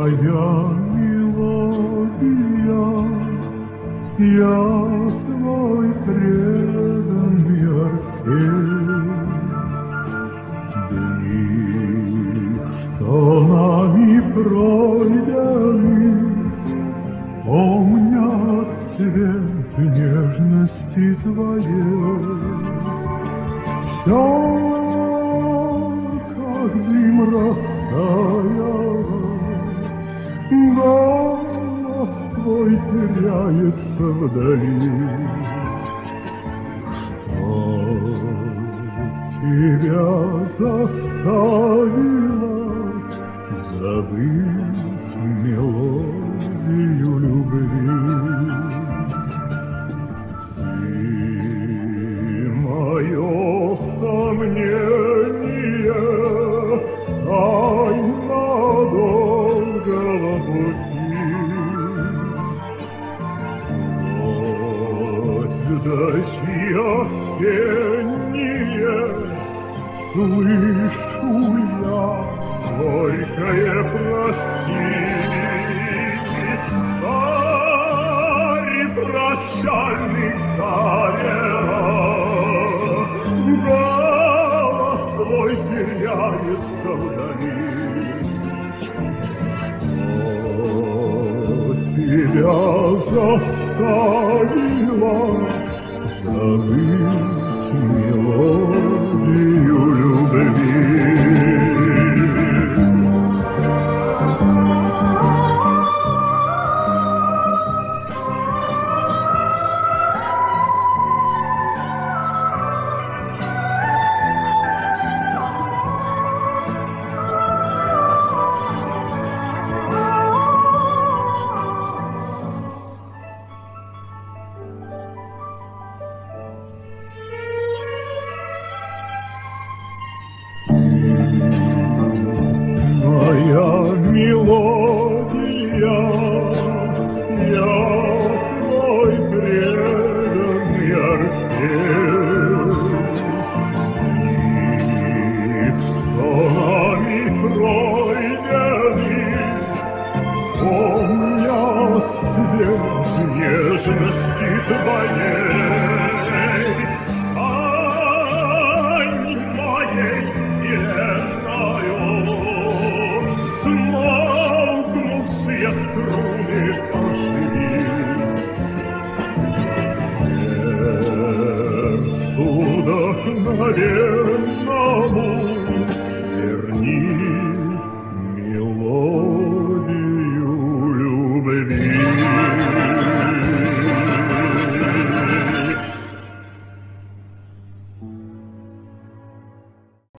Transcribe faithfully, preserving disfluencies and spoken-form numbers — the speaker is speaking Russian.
моя мелодия, я свой преданный орфей. Дни, что нами пройдены, помнят цвет нежности твоей. Все, как дым растаял, голос твой теряется вдали. Что тебя заставило забыть мелодию любви? Ты мое сомнение, тайна долгого пути. Ночь дожди осенние, слышу я горькое прости. Царь прощальный царя, голос твой теряется вдали. Что тебя заставило забыть мелодию любви? Моя мелодия, я твой преданный орфей. Их сонами пройдены, помнят свет нежности твоей. Ань моей нежною, смолкнув все струны оживи. Сердцу вдохновенному